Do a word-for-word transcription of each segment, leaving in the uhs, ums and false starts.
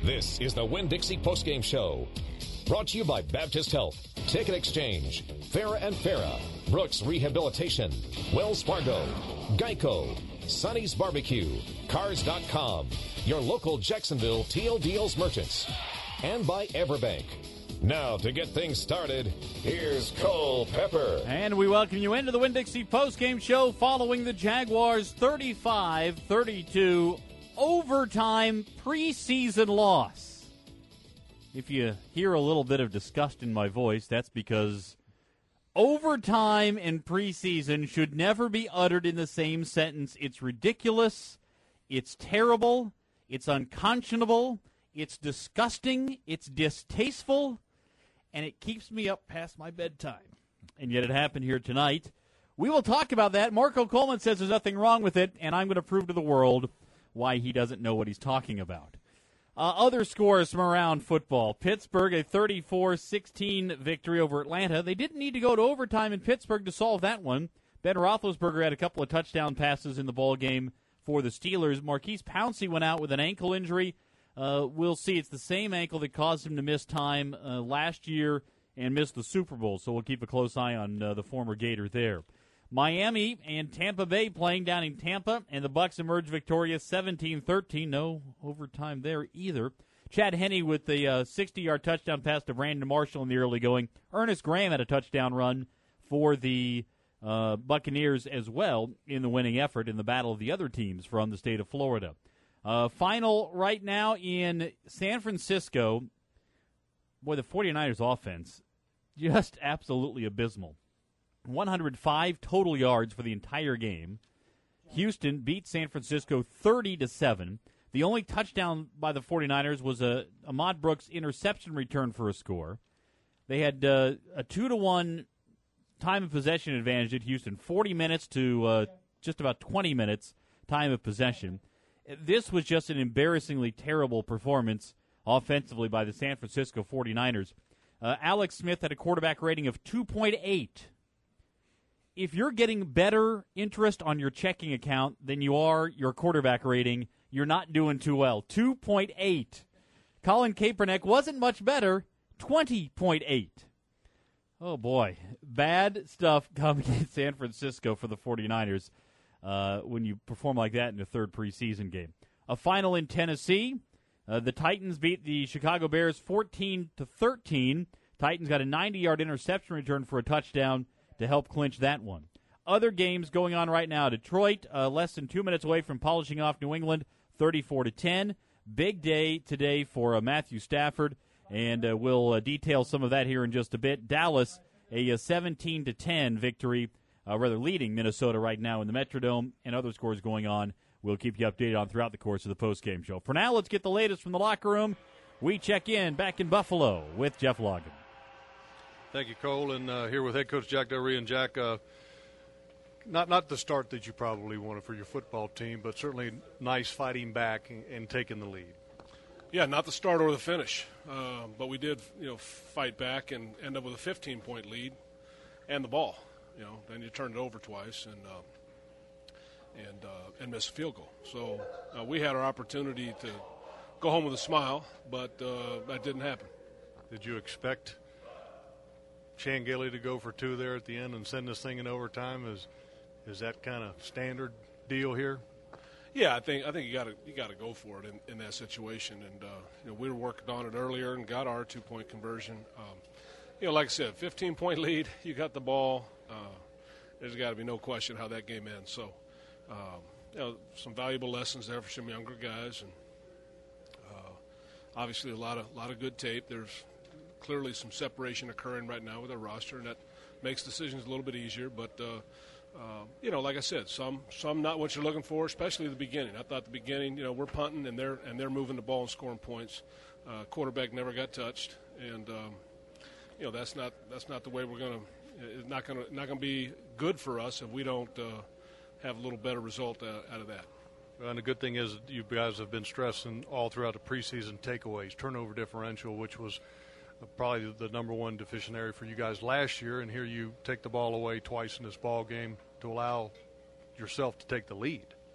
This is the Winn-Dixie postgame show. Brought to you by Baptist Health, Ticket Exchange, Farah and Farah, Brooks Rehabilitation, Wells Fargo, Geico, Sonny's Barbecue, Cars dot com, your local Jacksonville Teal Deals merchants, and by Everbank. Now, to get things started, here's Cole Pepper. And we welcome you into the Winn-Dixie postgame show following the Jaguars' thirty-five thirty-two overtime preseason loss. If you hear a little bit of disgust in my voice, that's because overtime and preseason should never be uttered in the same sentence. It's ridiculous. It's terrible. It's unconscionable. It's disgusting. It's distasteful. And it keeps me up past my bedtime. And yet it happened here tonight. We will talk about that. Marco Coleman says there's nothing wrong with it, and I'm going to prove to the world why he doesn't know what he's talking about. Uh, other scores from around football. Pittsburgh, a thirty-four sixteen victory over Atlanta. They didn't need to go to overtime in Pittsburgh to solve that one. Ben Roethlisberger had a couple of touchdown passes in the ball game for the Steelers. Marquise Pouncey went out with an ankle injury. Uh, we'll see. It's the same ankle that caused him to miss time uh, last year and miss the Super Bowl, so we'll keep a close eye on uh, the former Gator there. Miami and Tampa Bay playing down in Tampa, and the Bucs emerged victorious seventeen thirteen. No overtime there either. Chad Henne with the uh, sixty-yard touchdown pass to Brandon Marshall in the early going. Ernest Graham had a touchdown run for the uh, Buccaneers as well in the winning effort in the battle of the other teams from the state of Florida. Uh, final right now in San Francisco. Boy, the 49ers offense, just absolutely abysmal. one hundred five total yards for the entire game. Houston beat San Francisco thirty to seven. The only touchdown by the 49ers was a Ahmad Brooks interception return for a score. They had uh, a two to one time of possession advantage at Houston, forty minutes to uh, just about twenty minutes time of possession. This was just an embarrassingly terrible performance offensively by the San Francisco 49ers. Uh, Alex Smith had a quarterback rating of two point eight. If you're getting better interest on your checking account than you are your quarterback rating, you're not doing too well. two point eight. Colin Kaepernick wasn't much better, twenty point eight. Oh, boy. Bad stuff coming in San Francisco for the 49ers uh, when you perform like that in the third preseason game. A final in Tennessee. Uh, the Titans beat the Chicago Bears fourteen to thirteen. Titans got a ninety-yard interception return for a touchdown to help clinch that one. Other games going on right now. Detroit, uh, less than two minutes away from polishing off New England, thirty-four to ten. Big day today for uh, Matthew Stafford, and uh, we'll uh, detail some of that here in just a bit. Dallas, a uh, seventeen to ten victory, uh, rather leading Minnesota right now in the Metrodome, and other scores going on. We'll keep you updated on throughout the course of the postgame show. For now, let's get the latest from the locker room. We check in back in Buffalo with Jeff Logan. Thank you, Cole, and uh, here with head coach Jack Del Rio. And Jack, uh, not not the start that you probably wanted for your football team, but certainly nice fighting back and, and taking the lead. Yeah, not the start or the finish, uh, but we did, you know, fight back and end up with a fifteen-point lead and the ball. You know, then you turned it over twice and uh, and uh, and missed a field goal. So uh, we had our opportunity to go home with a smile, but uh, that didn't happen. Did you expect Shangeli to go for two there at the end and send this thing in overtime? Is is that kind of standard deal here? Yeah, I think I think you got to you got to go for it in, in that situation, and uh, you know, we were working on it earlier and got our two point conversion. Um, you know, like I said, fifteen point lead, you got the ball. Uh, there's got to be no question how that game ends. So, um, you know, some valuable lessons there for some younger guys, and uh, obviously a lot of lot of good tape. There's clearly some separation occurring right now with our roster, and that makes decisions a little bit easier. But, uh, uh, you know, like I said, some some not what you're looking for, especially the beginning. I thought the beginning, you know, we're punting and they're and they're moving the ball and scoring points. Uh, quarterback never got touched, and um, you know that's not that's not the way we're gonna. It's not gonna not gonna be good for us if we don't uh, have a little better result uh, out of that. Well, and the good thing is you guys have been stressing all throughout the preseason takeaways, turnover differential, which was probably the number one deficient area for you guys last year, and here you take the ball away twice in this ball game to allow yourself to take the lead.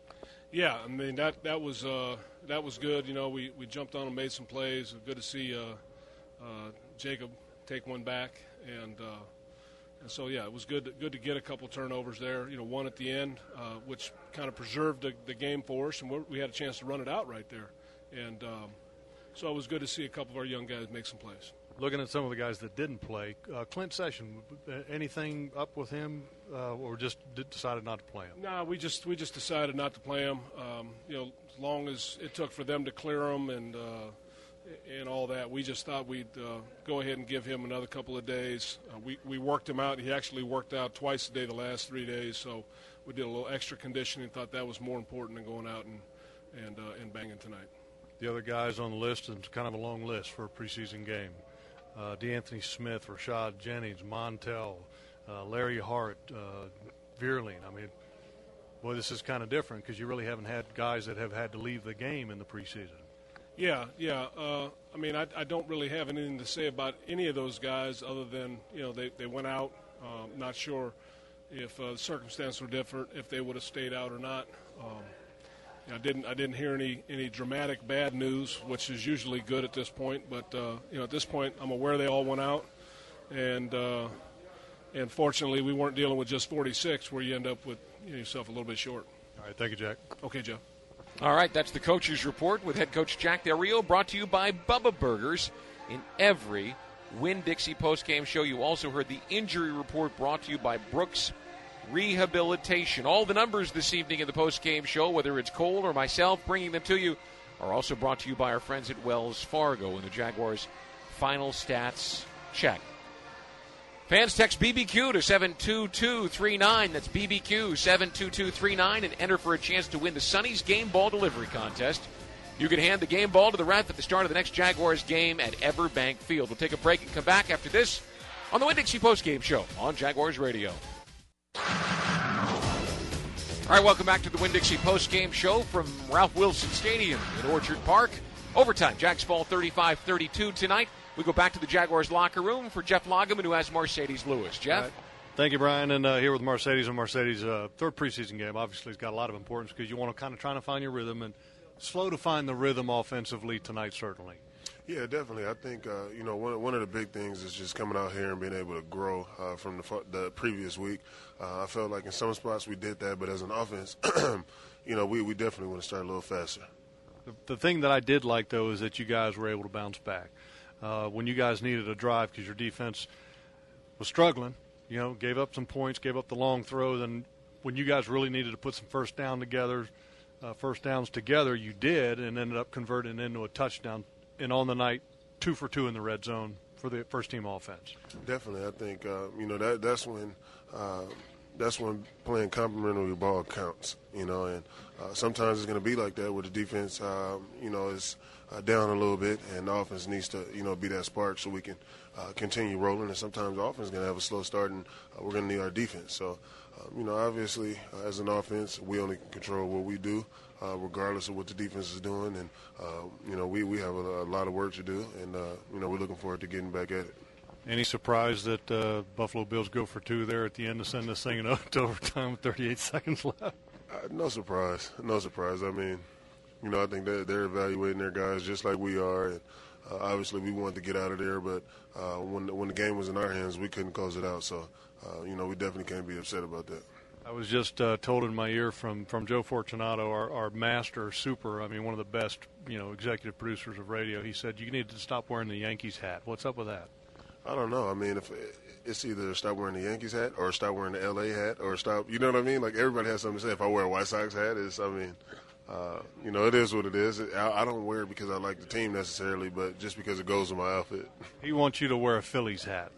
Yeah, I mean that that was uh, that was good. You know, we, we jumped on and made some plays. Good to see uh, uh, Jacob take one back, and uh, and so yeah, it was good to, good to get a couple turnovers there. You know, one at the end, uh, which kind of preserved the, the game for us, and we had a chance to run it out right there. And um, so it was good to see a couple of our young guys make some plays. Looking at some of the guys that didn't play, uh, Clint Session, anything up with him, uh, or just d- decided not to play him? No, nah, we just we just decided not to play him. Um, you know, as long as it took for them to clear him and uh, and all that, we just thought we'd uh, go ahead and give him another couple of days. Uh, we we worked him out. He actually worked out twice a day the last three days, so we did a little extra conditioning. Thought that was more important than going out and and uh, and banging tonight. The other guys on the list, and it's kind of a long list for a preseason game. Uh, DeAnthony Smith, Rashad Jennings, Montel, uh, Larry Hart, uh, Vierling. I mean, boy, this is kind of different because you really haven't had guys that have had to leave the game in the preseason. Yeah, yeah. Uh, I mean, I, I don't really have anything to say about any of those guys other than, you know, they, they went out. Um, not sure if uh, the circumstances were different, if they would have stayed out or not. Um, I didn't. I didn't hear any, any dramatic bad news, which is usually good at this point. But uh, you know, at this point, I'm aware they all went out, and uh, and fortunately, we weren't dealing with just forty-six, where you end up with you know, yourself a little bit short. All right, thank you, Jack. Okay, Joe. All right, that's the coach's report with head coach Jack Del Rio, brought to you by Bubba Burgers. In every Winn-Dixie postgame show, you also heard the injury report brought to you by Brooks Rehabilitation. All the numbers this evening in the post-game show, whether it's Cole or myself bringing them to you, are also brought to you by our friends at Wells Fargo in the Jaguars' final stats check. Fans text B B Q to seven two two three nine. That's B B Q seven two two three nine and enter for a chance to win the Sonny's Game Ball Delivery Contest. You can hand the game ball to the ref at the start of the next Jaguars game at Everbank Field. We'll take a break and come back after this on the Winn-Dixie postgame show on Jaguars Radio. All right, welcome back to the Winn-Dixie postgame show from Ralph Wilson Stadium in Orchard Park. Overtime, Jags fall thirty-five thirty-two tonight. We go back to the Jaguars locker room for Jeff Lageman, who has Mercedes Lewis. Jeff? Right. Thank you, Brian. And uh, here with Mercedes and Mercedes' uh, third preseason game. Obviously, it's got a lot of importance because you want to kind of try to find your rhythm, and slow to find the rhythm offensively tonight, certainly. Yeah, definitely. I think, uh, you know, one, one of the big things is just coming out here and being able to grow uh, from the, the previous week. Uh, I felt like in some spots we did that, but as an offense, you know, we, we definitely want to start a little faster. The, the thing that I did like, though, is that you guys were able to bounce back. Uh, when you guys needed a drive because your defense was struggling, you know, gave up some points, gave up the long throw, then when you guys really needed to put some first down together, uh, first downs together, you did, and ended up converting into a touchdown. And on the night, two for two in the red zone for the first-team offense. Definitely, I think uh, you know that that's when uh, that's when playing complimentary ball counts. You know, and uh, sometimes it's going to be like that where the defense, uh, you know, is uh, down a little bit, and the offense needs to, you know, be that spark so we can uh, continue rolling. And sometimes the offense is going to have a slow start, and uh, we're going to need our defense. So, uh, you know, obviously, uh, as an offense, we only can control what we do. Uh, regardless of what the defense is doing. And, uh, you know, we, we have a, a lot of work to do, and, uh, you know, we're looking forward to getting back at it. Any surprise that uh, Buffalo Bills go for two there at the end to send this thing to overtime with thirty-eight seconds left? Uh, no surprise. No surprise. I mean, you know, I think they're, they're evaluating their guys just like we are. And uh, obviously we wanted to get out of there, but uh, when, when the game was in our hands, we couldn't close it out. So, uh, you know, we definitely can't be upset about that. I was just uh, told in my ear from, from Joe Fortunato, our, our master super, I mean, one of the best, you know, executive producers of radio. He said, you need to stop wearing the Yankees hat. What's up with that? I don't know. I mean, if it's either stop wearing the Yankees hat or stop wearing the L A hat or stop, you know what I mean? Like, everybody has something to say. If I wear a White Sox hat, it's, I mean, uh, you know, it is what it is. I, I don't wear it because I like the team necessarily, but just because it goes with my outfit. He wants you to wear a Phillies hat.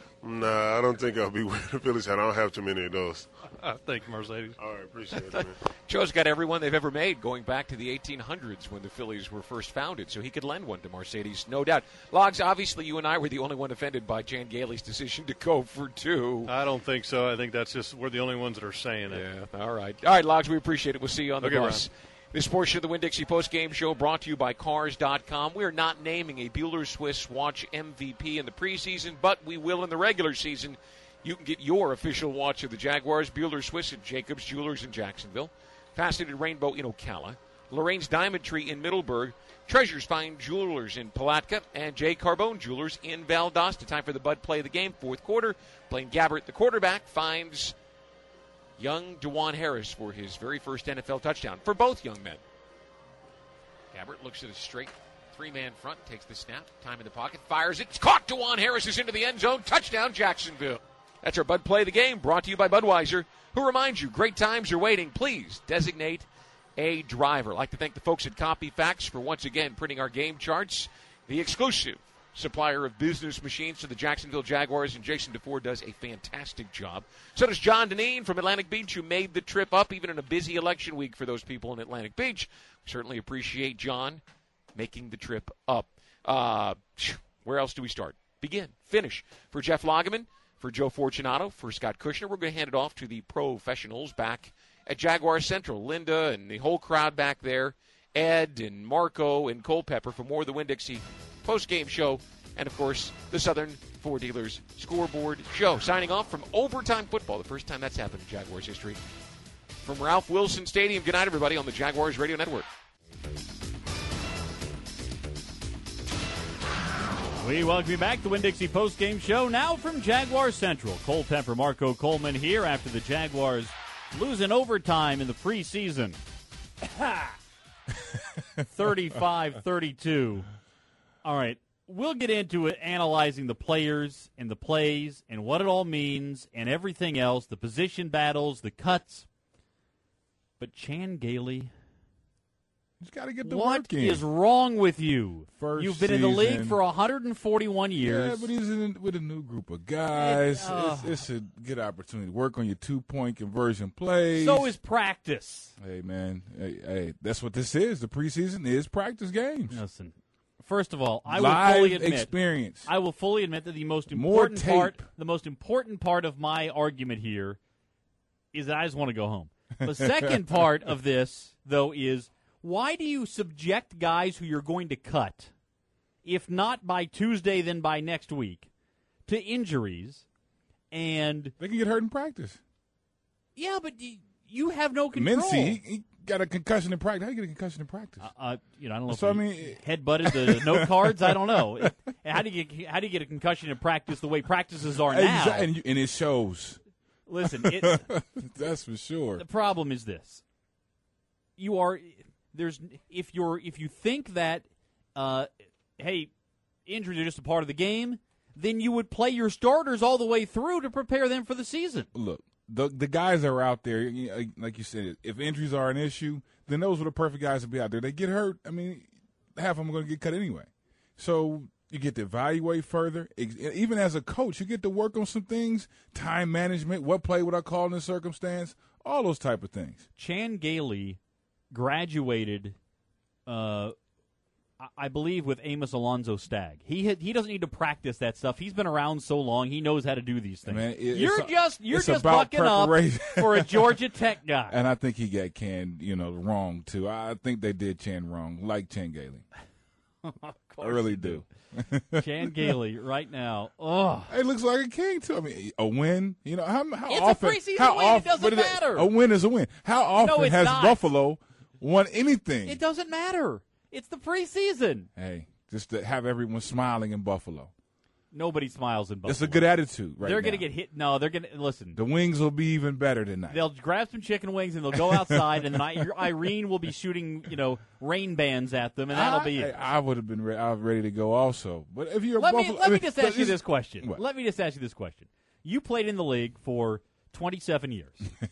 Nah, I don't think I'll be wearing a Phillies hat. I don't have too many of those. Uh, thank you, Mercedes. All right, appreciate it, man. Joe's got every one they've ever made going back to the eighteen hundreds when the Phillies were first founded, so he could lend one to Mercedes, no doubt. Logs, obviously you and I were the only one offended by Jan Gailey's decision to go for two. I don't think so. I think that's just we're the only ones that are saying it. Yeah, all right. All right, Logs, we appreciate it. We'll see you on the okay, bus. Ryan. This portion of the Winn-Dixie postgame show brought to you by Cars dot com. We are not naming a Bueller Swiss watch M V P in the preseason, but we will in the regular season. You can get your official watch of the Jaguars, Bueller Swiss at Jacobs Jewelers in Jacksonville. Faceted Rainbow in Ocala, Lorraine's Diamond Tree in Middleburg, Treasures Find Jewelers in Palatka, and J. Carbone Jewelers in Valdosta. Time for the Bud play of the game, fourth quarter. Blaine Gabbert, the quarterback, finds young DeJuan Harris for his very first N F L touchdown for both young men. Gabbert looks at a straight three-man front, takes the snap, time in the pocket, fires it. It's caught. DeJuan Harris is into the end zone. Touchdown, Jacksonville. That's our Bud play of the game, brought to you by Budweiser, who reminds you, great times are waiting. Please designate a driver. I'd like to thank the folks at CopyFax for once again printing our game charts. The exclusive supplier of business machines to the Jacksonville Jaguars, and Jason DeFore does a fantastic job. So does John Deneen from Atlantic Beach, who made the trip up even in a busy election week for those people in Atlantic Beach. We certainly appreciate John making the trip up. Uh, where else do we start? Begin. Finish. For Jeff Lageman, for Joe Fortunato, for Scott Kushner, we're going to hand it off to the professionals back at Jaguar Central. Linda and the whole crowd back there, Ed and Marco and Culpepper for more of the Winn-Dixie post-game show, and, of course, the Southern Ford Dealers Scoreboard Show. Signing off from Overtime Football, the first time that's happened in Jaguars history. From Ralph Wilson Stadium, good night, everybody, on the Jaguars Radio Network. We welcome you back to the Winn-Dixie post-game show, now from Jaguar Central. Culpepper, Marco Coleman here after the Jaguars lose in overtime in the preseason. thirty-five thirty-two. All right, we'll get into it, analyzing the players and the plays and what it all means and everything else, the position battles, the cuts. But Chan Gailey, he's got to get the what work in. is wrong with you? First You've been season. in the league for one hundred forty-one years. Yeah, but he's in, with a new group of guys. It, uh, it's, it's a good opportunity to work on your two-point conversion plays. So is practice. Hey, man. Hey, hey, that's what this is. The preseason is practice games. Listen, first of all, I Live will fully admit, experience. I will fully admit that the most More important tape. part, the most important part of my argument here, is that I just want to go home. The second part of this, though, is why do you subject guys who you're going to cut, if not by Tuesday, then by next week, to injuries? And they can get hurt in practice. Yeah, but you, you have no control. Mincy, he, he got a concussion in practice. How do you get a concussion in practice? Uh, uh, you know, I don't know. So, if I he mean, head-butted the note cards. I don't know. How do you get how do you get a concussion in practice the way practices are now? Exactly, and, you, and it shows. Listen, it, that's for sure. The problem is this: you are there's if you're if you think that uh, hey, injuries are just a part of the game, then you would play your starters all the way through to prepare them for the season. Look, the the guys that are out there, you know, like you said, if injuries are an issue, then those are the perfect guys to be out there. They get hurt. I mean, half of them are going to get cut anyway. So you get to evaluate further. Even as a coach, you get to work on some things, time management, what play would I call in this circumstance, all those type of things. Chan Gailey graduated, uh, I believe, with Amos Alonzo Stagg. He had, he doesn't need to practice that stuff. He's been around so long, he knows how to do these things. Man, it, you're a, just you're just about bucking up for a Georgia Tech guy. And I think he got canned, you know, wrong too. I think they did Chan wrong, like Chan Gailey. I really do. Chan Gailey right now. Oh, it looks like a king too. I mean, a win. You know how how it's often? a preseason how win. often? It doesn't it, matter. A win is a win. How often no, has not. Buffalo won anything? It doesn't matter. It's the preseason. Hey, just to have everyone smiling in Buffalo. Nobody smiles in Buffalo. It's a good attitude right They're going to get hit. No, they're going to – listen. The wings will be even better tonight. They'll grab some chicken wings and they'll go outside, and then I, Irene will be shooting, you know, rain bands at them, and that'll I, be it. I would have been re- I was ready to go also. But if you're let Buffalo, me let I mean, me just ask you this question. What? Let me just ask you this question. You played in the league for twenty-seven years.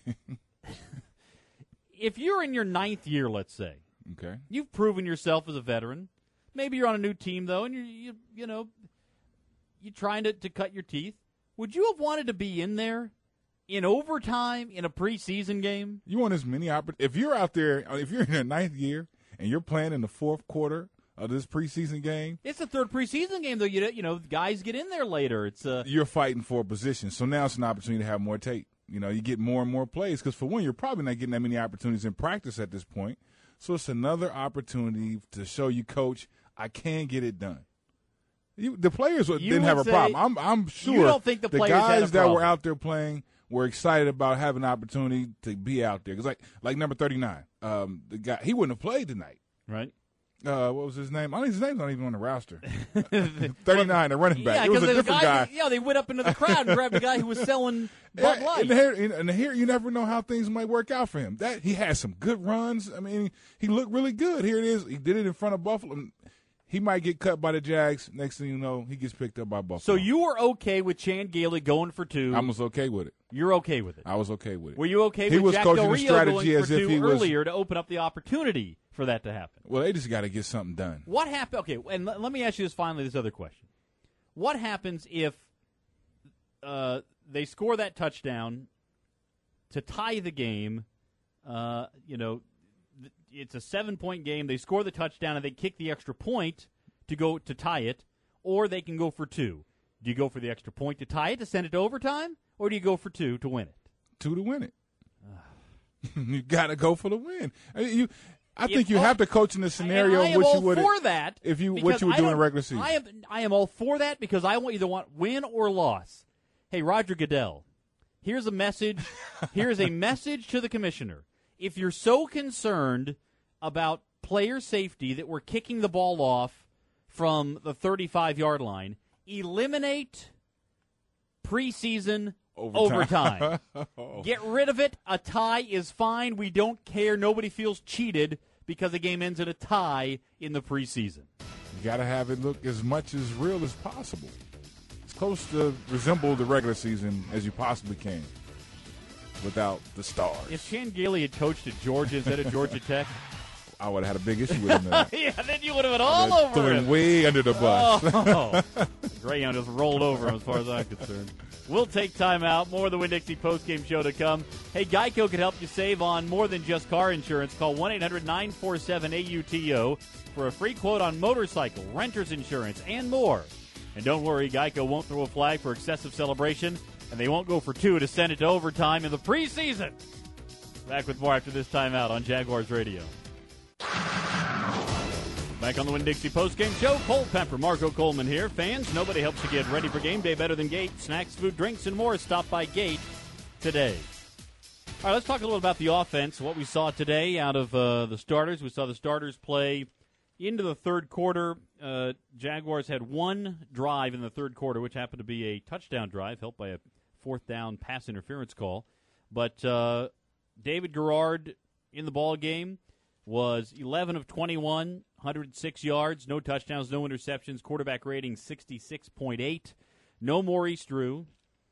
If you're in your ninth year, let's say, okay, you've proven yourself as a veteran. Maybe you're on a new team though, and you're you, you know you're trying to, to cut your teeth. Would you have wanted to be in there in overtime in a preseason game? You want as many opportunities. If you're out there, if you're in your ninth year and you're playing in the fourth quarter of this preseason game, it's the third preseason game though. You you know guys get in there later. It's uh, you're fighting for a position. So now it's an opportunity to have more tape. You know, you get more and more plays because for one, you're probably not getting that many opportunities in practice at this point. So it's another opportunity to show you, Coach, I can get it done. You, the players you didn't have a problem. I'm, I'm sure you don't think the, the players guys had a that problem. were out there playing were excited about having an opportunity to be out there. Because like like number thirty-nine, um, the guy he wouldn't have played tonight. Right. Uh, what was his name? I think his name's not even on the roster. thirty-nine, the running back. Yeah, it was a different guy. guy. Yeah, they went up into the crowd and grabbed a guy who was selling Bud Yeah, Light. and here, and here, you never know how things might work out for him. That he had some good runs. I mean, he looked really good. Here it is. He did it in front of Buffalo. He might get cut by the Jags. Next thing you know, he gets picked up by Buffalo. So you were okay with Chan Gailey going for two? I was okay with it. You're okay with it? I was okay with it. Were you okay he with was Jack coaching Del the Rio strategy going as for if two he was earlier to open up the opportunity for that to happen? Well, they just got to get something done. What happened? Okay, and l- let me ask you this finally, this other question. What happens if uh, they score that touchdown to tie the game? Uh, you know, th- it's a seven-point game. They score the touchdown and they kick the extra point to go to tie it, or they can go for two. Do you go for the extra point to tie it, to send it to overtime, or do you go for two to win it? Two to win it. You got to go for the win. I mean, you. I If think you all- have to coach in the scenario I am which all you would for that. if you what because you would I do in don't- a regular season. I am I am all for that because I want either want win or loss. Hey, Roger Goodell, here's a message. Here's a message to the commissioner. If you're so concerned about player safety that we're kicking the ball off from the thirty-five-yard line, eliminate preseason overtime. Oh. Get rid of it. A tie is fine. We don't care. Nobody feels cheated because the game ends in a tie in the preseason. You got to have it look as much as real as possible. As close to resemble the regular season as you possibly can without the stars. If Chan Gailey had coached at Georgia instead of Georgia Tech, I would have had a big issue with him. There. yeah, then you would have been all They'd over threw him him. way under the bus. Oh, Greyhound just rolled over him as far as I'm concerned. We'll take time out. More of the Winn-Dixie postgame show to come. Hey, Geico could help you save on more than just car insurance. Call one eight hundred nine four seven A U T O for a free quote on motorcycle, renter's insurance, and more. And don't worry, Geico won't throw a flag for excessive celebration, and they won't go for two to send it to overtime in the preseason. Back with more after this timeout on Jaguars Radio. Back on the Winn-Dixie postgame show, Cole Pepper, Marco Coleman here. Fans, nobody helps you get ready for game day better than Gate. Snacks, food, drinks, and more. Stop by Gate today. All right, let's talk a little about the offense, what we saw today out of uh, the starters. We saw the starters play into the third quarter. Uh, Jaguars had one drive in the third quarter, which happened to be a touchdown drive, helped by a fourth down pass interference call. But uh, David Garrard in the ball game was eleven of twenty-one, one hundred six yards, no touchdowns, no interceptions, quarterback rating sixty-six point eight. No Maurice Drew.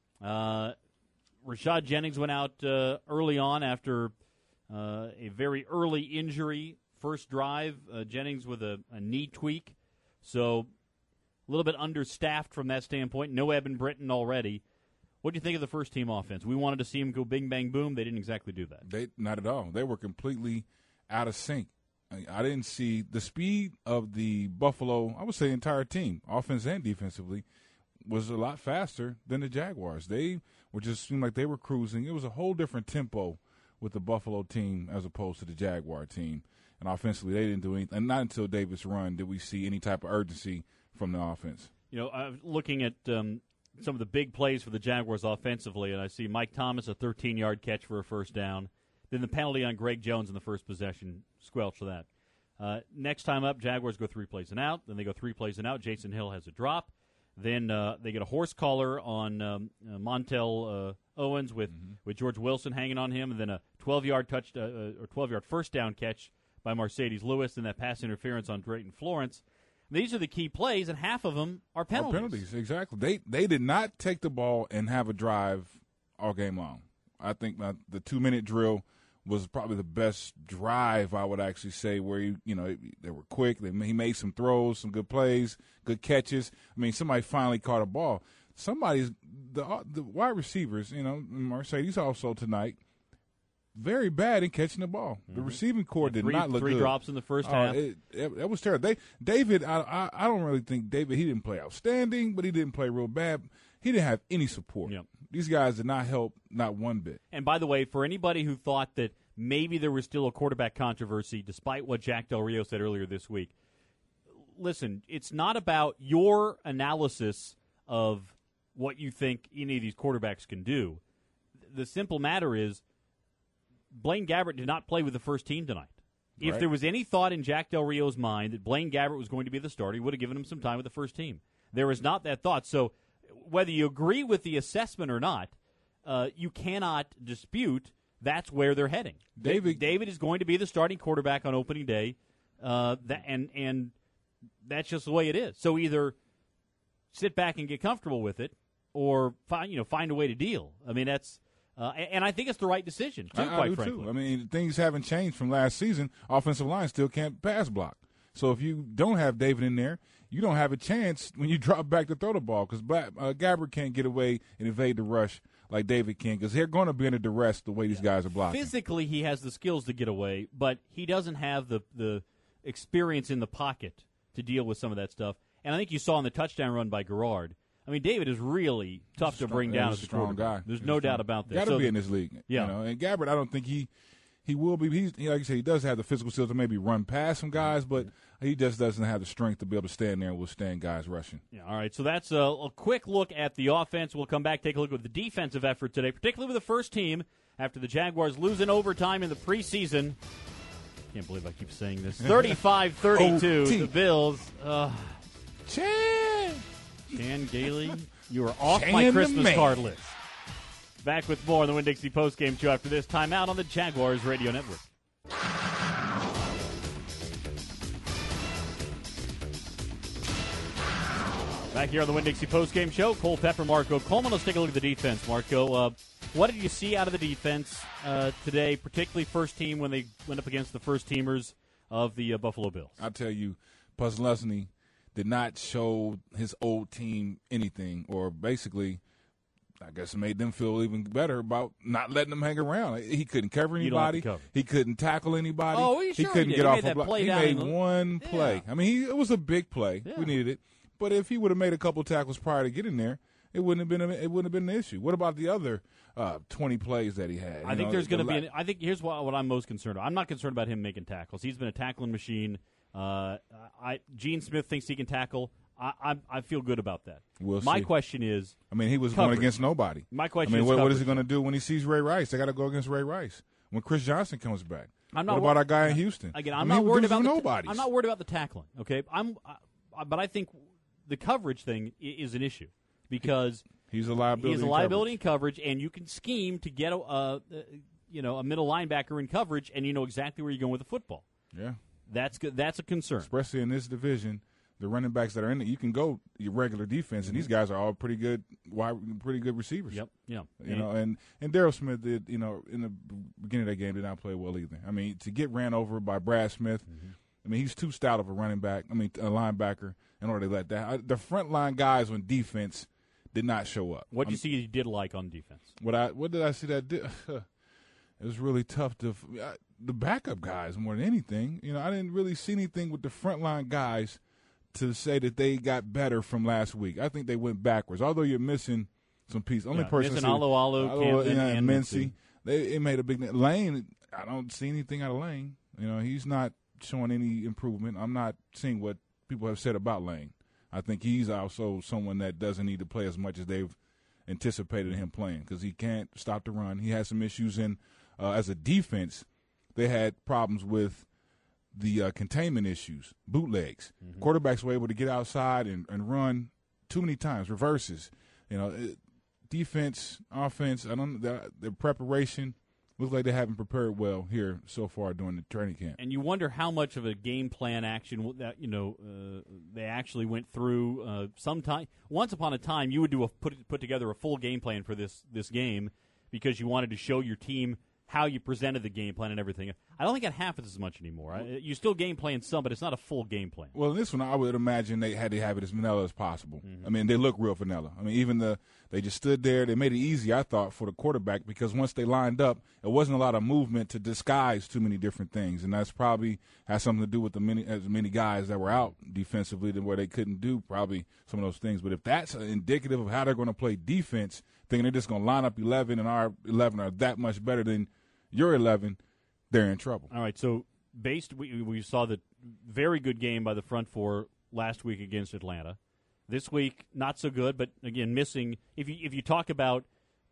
Uh, Rashad Jennings went out uh, early on after uh, a very early injury. First drive, uh, Jennings with a, a knee tweak. So a little bit understaffed from that standpoint. No Eben Britton already. What do you think of the first team offense? We wanted to see him go bing, bang, boom. They didn't exactly do that. They not at all. They were completely out of sync. I, I didn't see the speed of the Buffalo, I would say entire team, offense and defensively, was a lot faster than the Jaguars. They were just seemed like they were cruising. It was a whole different tempo with the Buffalo team as opposed to the Jaguar team. And offensively, they didn't do anything. And not until Davis' run did we see any type of urgency from the offense. You know, I was looking at um, some of the big plays for the Jaguars offensively, and I see Mike Thomas, a thirteen-yard catch for a first down. Then the penalty on Greg Jones in the first possession, squelch that. Uh, next time up, Jaguars go three plays and out. Then they go three plays and out. Jason Hill has a drop. Then uh, they get a horse collar on um, uh, Montel uh, Owens with, mm-hmm. with George Wilson hanging on him, and then a twelve-yard touch uh, or twelve-yard first down catch by Mercedes Lewis, and that pass interference on Drayton Florence. These are the key plays, and half of them are penalties. Are penalties, exactly. They they did not take the ball and have a drive all game long. I think uh, the two-minute drill was probably the best drive, I would actually say, where, you, you know, they were quick. They, he made some throws, some good plays, good catches. I mean, somebody finally caught a ball. Somebody's the, the wide receivers, you know, Mercedes also tonight, very bad in catching the ball. Mm-hmm. The receiving core did three, not look three good. Three drops in the first uh, half. It, it, it was terrible. They, David, I, I I don't really think David, he didn't play outstanding, but he didn't play real bad. He didn't have any support. Yep. These guys did not help, not one bit. And by the way, for anybody who thought that maybe there was still a quarterback controversy, despite what Jack Del Rio said earlier this week, listen, it's not about your analysis of what you think any of these quarterbacks can do. the simple matter is Blaine Gabbert did not play with the first team tonight. If Right. there was any thought in Jack Del Rio's mind that Blaine Gabbert was going to be the starter, he would have given him some time with the first team. There is not that thought. So whether you agree with the assessment or not, uh, you cannot dispute that's where they're heading. David David is going to be the starting quarterback on opening day, uh, that, and and that's just the way it is. So either sit back and get comfortable with it, or find you know find a way to deal. I mean that's. Uh, and I think it's the right decision, too, I, quite I do frankly. too. I mean, things haven't changed from last season. Offensive line still can't pass block. So if you don't have David in there, you don't have a chance when you drop back to throw the ball because uh, Gabbert can't get away and evade the rush like David can because they're going to be under duress the way these guys are blocking. Physically, he has the skills to get away, but he doesn't have the, the experience in the pocket to deal with some of that stuff. And I think you saw in the touchdown run by Garrard, I mean, David is really tough to bring down as a strong quarterback. guy. There's He's no strong. doubt about that. Got to So be the- in this league. Yeah. You know? And Gabbert, I don't think he he will be. He's he, like you said, he does have the physical skills to maybe run past some guys, but he just doesn't have the strength to be able to stand there and withstand guys rushing. Yeah, all right, so that's a, a quick look at the offense. We'll come back, take a look at the defensive effort today, particularly with the first team after the Jaguars lose in overtime in the preseason. Can't believe I keep saying this. thirty-five thirty-two, O T. the Bills. Uh, Chan! Chan Gailey, you are off Chan my the Christmas man. card list. Back with more on the Winn-Dixie postgame show after this timeout on the Jaguars Radio Network. Back here on the Winn-Dixie postgame show, Cole Pepper, Marco Coleman. Let's take a look at the defense, Marco. Uh, what did you see out of the defense uh, today, particularly first team when they went up against the first teamers of the uh, Buffalo Bills? I'll tell you, Puslesny did not show his old team anything, or basically, I guess, made them feel even better about not letting them hang around. He couldn't cover You don't have to anybody. cover. He couldn't tackle anybody. Oh, he sure couldn't he did. get He off made a that block. play He down made in the- one Yeah. play. I mean, he, it was a big play. Yeah. We needed it. But if he would have made a couple tackles prior to getting there, it wouldn't have been a, it wouldn't have been an issue. What about the other uh, twenty plays that he had? I You think know, there's going to the be. la- An, I think here's what, what I'm most concerned about. I'm not concerned about him making tackles. He's been a tackling machine. Uh, I Gene Smith thinks he can tackle. I I, I feel good about that. We'll My see. question is, I mean, he was Coverage. going against nobody. My I question mean, is what, what is coverage. he going to do when he sees Ray Rice? They got to go against Ray Rice. When Chris Johnson comes back, I'm not what wor- about our guy in Houston? Again, I I'm mean, not he worried was about the nobodies. I'm not worried about the tackling. Okay, I'm. I, but I think the coverage thing i- is an issue because He's a liability. he is a in liability in coverage. coverage, and you can scheme to get a, uh, uh, you know, a middle linebacker in coverage, and you know exactly where you're going with the football. Yeah, That's good. That's a concern. especially in this division, the running backs that are in it, you can go your regular defense, and these guys are all pretty good, wide, pretty good receivers. Yep. Yeah. You know, and and Daryl Smith did, you know, in the beginning of that game did not play well either. I mean, to get ran over by Brad Smith, Mm-hmm. I mean, he's too stout of a running back. I mean, a linebacker. In order to let that, I, the front line guys on defense did not show up. What do you Um, see you did like on defense? What I what did I see that did? It was really tough to I, the backup guys more than anything. You know, I didn't really see anything with the frontline guys to say that they got better from last week. I think they went backwards. Although you're missing some pieces. Only Yeah, person missing I see- Alu Alu, Alu, Camden, yeah, and Mincy. Mincy. They it made a big Lane. I don't see anything out of Lane. You know, he's not showing any improvement. I'm not seeing what people have said about Lane. I think he's also someone that doesn't need to play as much as they've anticipated him playing because he can't stop the run. He has some issues in uh, as a defense. They had problems with the uh, containment issues, bootlegs. Mm-hmm. Quarterbacks were able to get outside and, and run too many times, reverses. You know, it, defense, offense. I don't. The, the preparation looks like they haven't prepared well here so far during the training camp. And you wonder how much of a game plan action that you know uh, they actually went through. Uh, sometime, once upon a time, you would do a put put together a full game plan for this this game because you wanted to show your team how you presented the game plan and everything. I don't think that happens as much anymore. I, you still game plan some, but it's not a full game plan. Well, in this one, I would imagine they had to have it as vanilla as possible. Mm-hmm. I mean, they look real vanilla. I mean, even the they just stood there. They made it easy, I thought, for the quarterback because once they lined up, it wasn't a lot of movement to disguise too many different things, and that's probably has something to do with the many as many guys that were out defensively than where they couldn't do probably some of those things. But if that's indicative of how they're going to play defense, thinking they're just going to line up eleven and our eleven are that much better than your eleven, they're in trouble. All right, so based, we, we saw the very good game by the front four last week against Atlanta. This week, not so good, but again, missing. If you if you talk about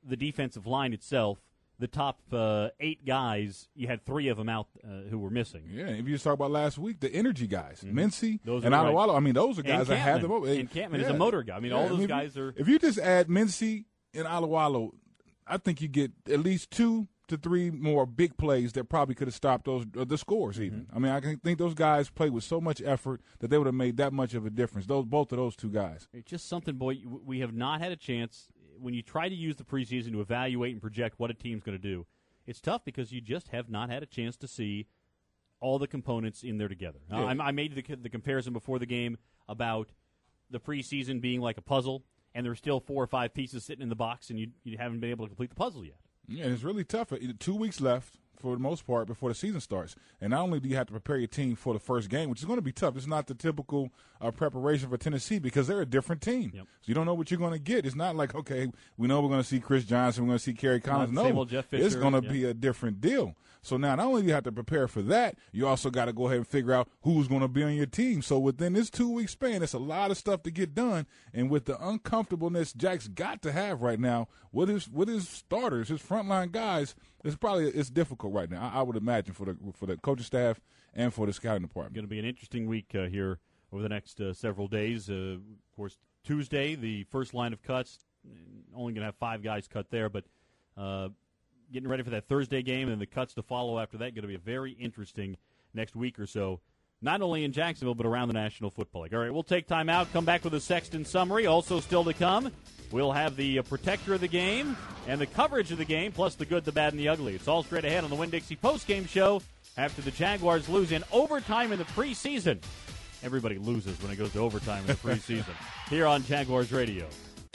the defensive line itself, the top uh, eight guys, you had three of them out uh, who were missing. Yeah, if you just talk about last week, the energy guys, mm-hmm. Mincy those and right. Alawalo. I mean, those are guys that have the most. And Campman yeah. is a motor guy. I mean, yeah. all those I mean, guys are. If you just add Mincy and Alawalo, I think you get at least two to three more big plays that probably could have stopped those uh, the scores even. Mm-hmm. I mean, I can think those guys played with so much effort that they would have made that much of a difference. Those both of those two guys. It's just something, boy. We have not had a chance when you try to use the preseason to evaluate and project what a team's going to do. It's tough because you just have not had a chance to see all the components in there together. Yeah. Uh, I, I made the, the comparison before the game about the preseason being like a puzzle, and there's still four or five pieces sitting in the box, and you you haven't been able to complete the puzzle yet. Yeah, it's really tough. Two weeks left for the most part before the season starts. And not only do you have to prepare your team for the first game, which is going to be tough. It's not the typical uh, preparation for Tennessee because they're a different team. Yep. So you don't know what you're going to get. It's not like, okay, we know we're going to see Chris Johnson, we're going to see Kerry Collins. Not no, Jeff Fisher, it's going to yeah. be a different deal. So now not only do you have to prepare for that, you also got to go ahead and figure out who's going to be on your team. So within this two-week span, it's a lot of stuff to get done. And with the uncomfortableness Jack's got to have right now with his with his starters, his frontline guys, it's probably it's difficult right now. I, I would imagine for the for the coaching staff and for the scouting department. Going to be an interesting week uh, here over the next uh, several days. Uh, of course, Tuesday, the first line of cuts. Only going to have five guys cut there, but uh, getting ready for that Thursday game and the cuts to follow after that. Going to be a very interesting next week or so, not only in Jacksonville but around the National Football League. All right, we'll take time out, come back with a Sexton summary. Also still to come, we'll have the uh, protector of the game and the coverage of the game, plus the good, the bad, and the ugly. It's all straight ahead on the Winn-Dixie postgame show after the Jaguars lose in overtime in the preseason. Everybody loses when it goes to overtime in the preseason. Here on Jaguars Radio.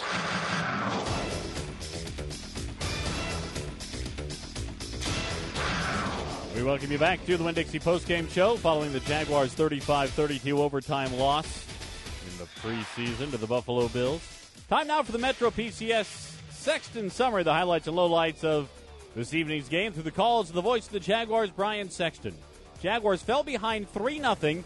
We welcome you back to the Winn-Dixie postgame show following the Jaguars' thirty-five thirty-two overtime loss in the preseason to the Buffalo Bills. Time now for the Metro P C S Sexton summary, the highlights and lowlights of this evening's game through the calls of the voice of the Jaguars, Brian Sexton. Jaguars fell behind three nothing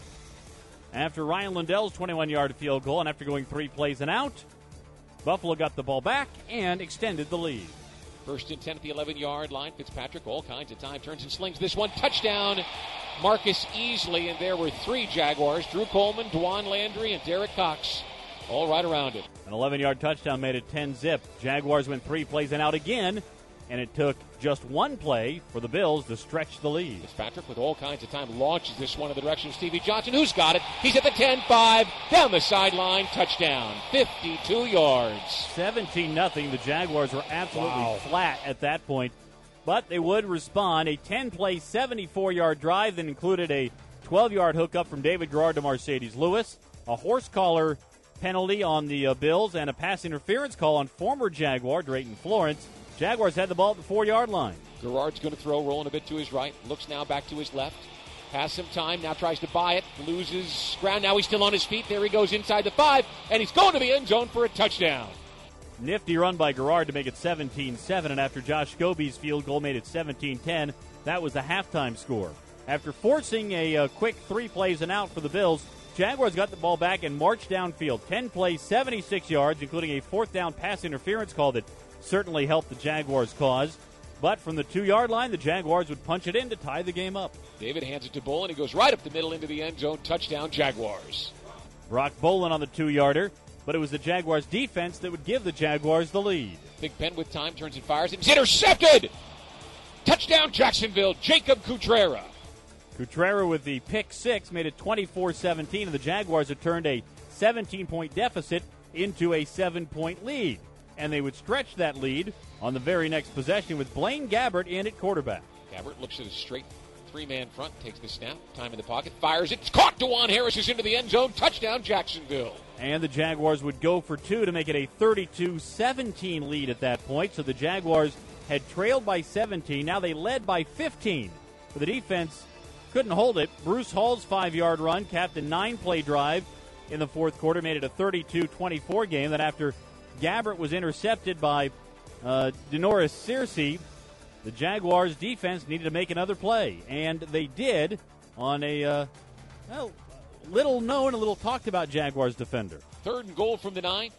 after Ryan Lindell's twenty-one-yard field goal, and after going three plays and out, Buffalo got the ball back and extended the lead. First and ten at the eleven-yard line. Fitzpatrick, all kinds of time, turns and slings this one. Touchdown, Marcus Easley. And there were three Jaguars, Drew Coleman, Dwan Landry, and Derek Cox, all right around it. An eleven-yard touchdown made it ten zip. Jaguars went three plays and out again, and it took just one play for the Bills to stretch the lead. Fitzpatrick, with all kinds of time, launches this one in the direction of Stevie Johnson. Who's got it? He's at the ten five, down the sideline, touchdown, fifty-two yards. seventeen nothing. The Jaguars were absolutely Wow. flat at that point, but they would respond. A ten-play, seventy-four-yard drive that included a twelve-yard hookup from David Garrard to Mercedes Lewis, a horse collar penalty on the uh, Bills, and a pass interference call on former Jaguar Drayton Florence. Jaguars had the ball at the four-yard line. Garrard's going to throw, rolling a bit to his right. Looks now back to his left. Has some time, now tries to buy it. Loses ground, now he's still on his feet. There he goes inside the five, and he's going to the end zone for a touchdown. Nifty run by Garrard to make it seventeen seven, and after Josh Scobie's field goal made it seventeen ten, that was the halftime score. After forcing a uh, quick three plays and out for the Bills, Jaguars got the ball back and marched downfield. ten plays, seventy-six yards, including a fourth down pass interference call that certainly helped the Jaguars' cause. But from the two-yard line, the Jaguars would punch it in to tie the game up. David hands it to Bull, and he goes right up the middle into the end zone. Touchdown, Jaguars. Brock Bolin on the two-yarder, but it was the Jaguars' defense that would give the Jaguars the lead. Big Pen with time, turns and fires. It's intercepted! Touchdown, Jacksonville, Jacob Cutrera. Cutrera with the pick six made it twenty-four seventeen, and the Jaguars had turned a seventeen-point deficit into a seven-point lead. And they would stretch that lead on the very next possession with Blaine Gabbert in at quarterback. Gabbert looks at a straight three-man front, takes the snap, time in the pocket, fires it. It's caught. DeJuan Harris is into the end zone. Touchdown, Jacksonville. And the Jaguars would go for two to make it a thirty-two seventeen lead at that point. So the Jaguars had trailed by seventeen. Now they led by fifteen. But the defense couldn't hold it. Bruce Hall's five-yard run capped a nine-play drive in the fourth quarter, made it a thirty-two twenty-four game. Then after Gabbert was intercepted by uh, Denoris Searcy, the Jaguars' defense needed to make another play, and they did on a uh, well, little-known, a little talked-about Jaguars defender. Third and goal from the nine.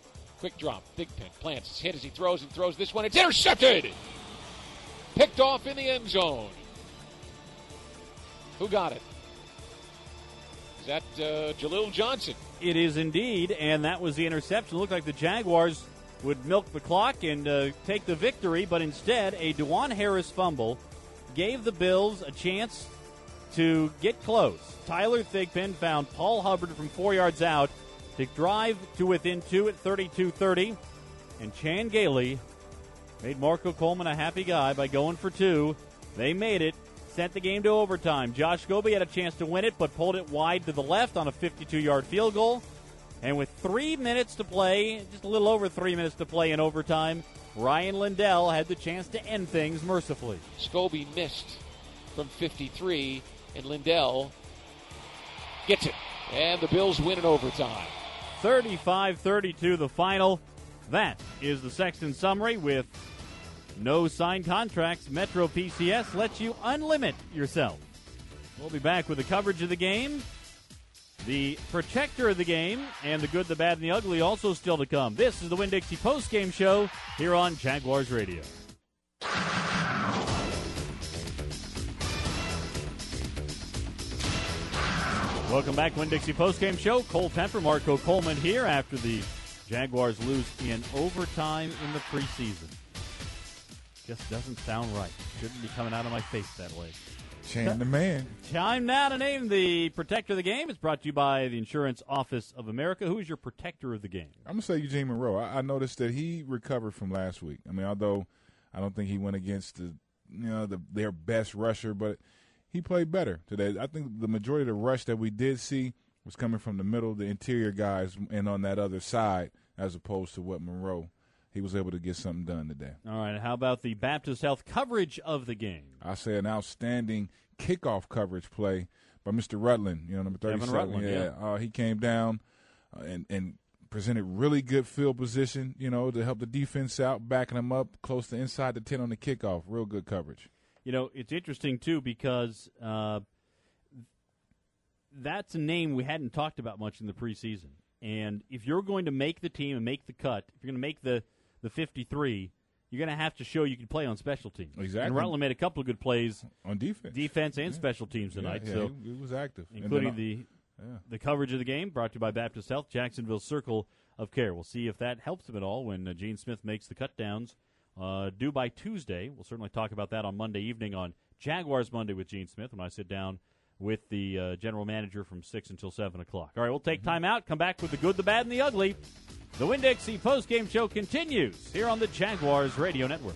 Quick drop. Thigpen plants his hit as he throws and throws this one. It's intercepted. Picked off in the end zone. Who got it? Is that uh, Jalil Johnson? It is indeed, and that was the interception. It looked like the Jaguars would milk the clock and uh, take the victory, but instead a DeJuan Harris fumble gave the Bills a chance to get close. Tyler Thigpen found Paul Hubbard from four yards out to drive to within two at thirty-two thirty, and Chan Gailey made Marco Coleman a happy guy by going for two. They made it, sent the game to overtime. Josh Goby had a chance to win it, but pulled it wide to the left on a fifty-two-yard field goal. And with three minutes to play, just a little over three minutes to play in overtime, Ryan Lindell had the chance to end things mercifully. Scobie missed from fifty-three, and Lindell gets it. And the Bills win in overtime. thirty-five thirty-two the final. That is the Sexton summary. With no signed contracts, Metro P C S lets you unlimit yourself. We'll be back with the coverage of the game, the protector of the game, and the good, the bad, and the ugly also still to come. This is the Winn-Dixie postgame show here on Jaguars Radio. Welcome back, Winn-Dixie postgame show. Cole Pemper, Marco Coleman here after the Jaguars lose in overtime in the preseason. Just doesn't sound right. Shouldn't be coming out of my face that way. Chan the man. Time now to name the protector of the game. It's brought to you by the Insurance Office of America. Who is your protector of the game? I'm going to say Eugene Monroe. I, I noticed that he recovered from last week. I mean, although I don't think he went against the, you know, the, their best rusher, but he played better today. I think the majority of the rush that we did see was coming from the middle, the interior guys, and on that other side, as opposed to what Monroe, he was able to get something done today. All right, how about the Baptist Health coverage of the game? I say an outstanding kickoff coverage play by Mister Rutland, you know, number thirty-seven. Rutland, yeah, yeah. Uh, he came down uh, and, and presented really good field position, you know, to help the defense out, backing them up close to inside the ten on the kickoff. Real good coverage. You know, it's interesting, too, because uh, that's a name we hadn't talked about much in the preseason. And if you're going to make the team and make the cut, if you're going to make the, the fifty-three, you're going to have to show you can play on special teams. Exactly. And Rutland made a couple of good plays on defense, defense and yeah. special teams tonight. Yeah, yeah, so he, he was active, including then, the yeah. the coverage of the game brought to you by Baptist Health, Jacksonville's Circle of Care. We'll see if that helps him at all when uh, Gene Smith makes the cut downs uh, due by Tuesday. We'll certainly talk about that on Monday evening on Jaguars Monday with Gene Smith when I sit down with the uh, general manager from six until seven o'clock. All right, we'll take time out, come back with the good, the bad, and the ugly. The Winn-Dixie postgame show continues here on the Jaguars Radio Network.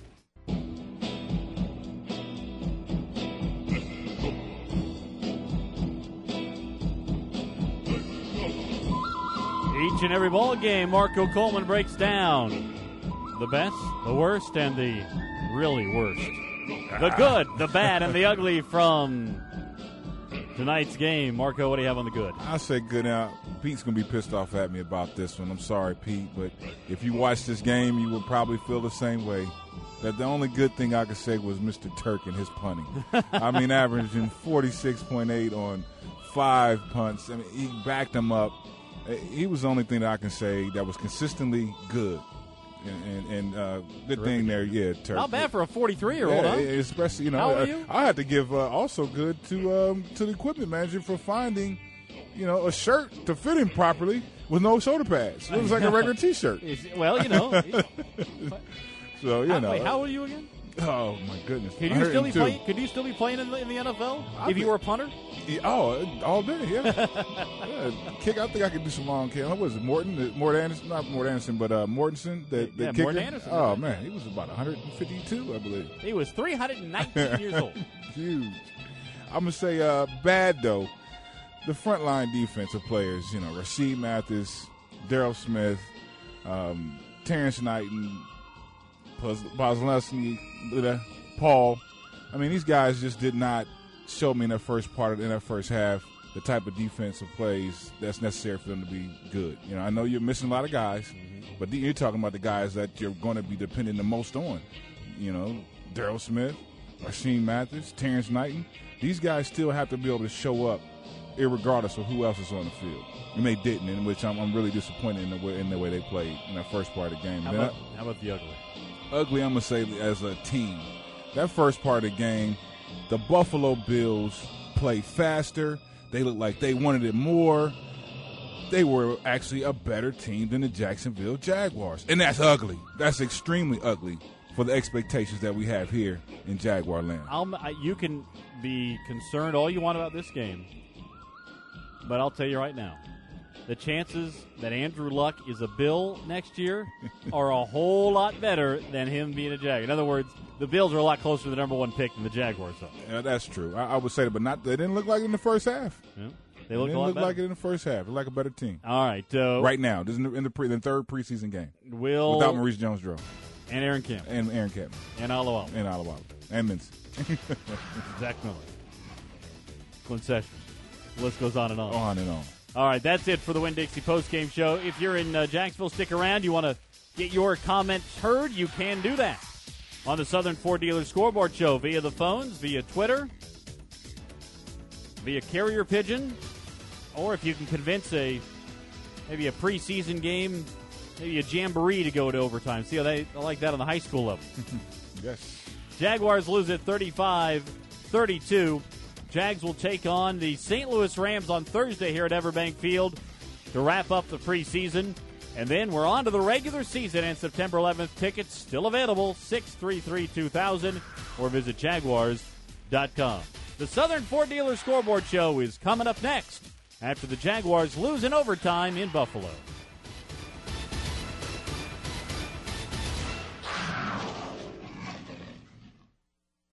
Each and every ball game, Marco Coleman breaks down the best, the worst, and the really worst. The good, the bad, and the ugly from tonight's game. Marco, what do you have on the good? I say good. Now, Pete's going to be pissed off at me about this one. I'm sorry, Pete, but if you watch this game, you will probably feel the same way. That the only good thing I could say was Mister Turk and his punting. I mean, averaging forty-six point eight on five punts. I mean, he backed them up. He was the only thing that I can say that was consistently good. And, and, and uh, good thing there, yeah, Turk. Not bad for a forty-three-year-old, yeah, huh? Especially, you know, How old uh, are you? I had to give uh, also good to um, to the equipment manager for finding, you know, a shirt to fit him properly with no shoulder pads. It was like a regular T-shirt. Well, you know. So you how, know. Wait, how old are you again? Oh my goodness! Could you still be playing? Could you still be playing in the, in the N F L I if you were a punter? Yeah, oh, all day, yeah. yeah. Kick. I think I could do some long kick. What was it, Morton? Mort Anderson, not Mort Anderson, but uh, Mortensen. The, the yeah, kicker. Morton Anderson. Oh man, he was about one fifty-two, I believe. He was three hundred nineteen years old. Huge. I'm gonna say uh, bad though. The frontline defensive players, you know, Rasheed Mathis, Daryl Smith, um, Terrence Knighton, Bosleski, Paul. I mean, these guys just did not show me in that first part of in that first half the type of defensive plays that's necessary for them to be good. You know, I know you're missing a lot of guys, mm-hmm. but you're talking about the guys that you're going to be depending the most on. You know, Daryl Smith, Rasheed Mathis, Terrence Knighton. These guys still have to be able to show up irregardless of who else is on the field. And they didn't, in which I'm, I'm really disappointed in the way in the way they played in that first part of the game. How, Then about, I, how about the ugly? ugly, I'm going to say, as a team. That first part of the game, the Buffalo Bills played faster. They looked like they wanted it more. They were actually a better team than the Jacksonville Jaguars. And that's ugly. That's extremely ugly for the expectations that we have here in Jaguar land. I'll, I, you can be concerned all you want about this game, but I'll tell you right now, the chances that Andrew Luck is a Bill next year are a whole lot better than him being a Jag. In other words, the Bills are a lot closer to the number one pick than the Jaguars are. Yeah, that's true. I, I would say that, but not. They didn't look like it in the first half. Yeah. They They look a didn't lot look better. like it in the first half. They're like a better team. All right. Uh, Right now, this is in the, in the, pre, the third preseason game. Will Without Maurice Jones-Drew. and Aaron Kemp And Aaron Kemp. and Alawala. And Alawala. And Mincy. Zach Miller. Clint Sessions. The list goes on and on. On and on. All right, that's it for the Winn-Dixie postgame show. If you're in uh, Jacksonville, stick around. You want to get your comments heard, you can do that on the Southern Ford Dealer Scoreboard Show via the phones, via Twitter, via carrier pigeon, or if you can convince a maybe a preseason game, maybe a jamboree to go to overtime. See how they I like that on the high school level. Yes. Jaguars lose at thirty-five thirty-two. Jags will take on the Saint Louis Rams on Thursday here at Everbank Field to wrap up the preseason. And then we're on to the regular season, and September eleventh tickets still available, six three three two thousand, or visit Jaguars dot com. The Southern Ford Dealer Scoreboard Show is coming up next after the Jaguars lose in overtime in Buffalo.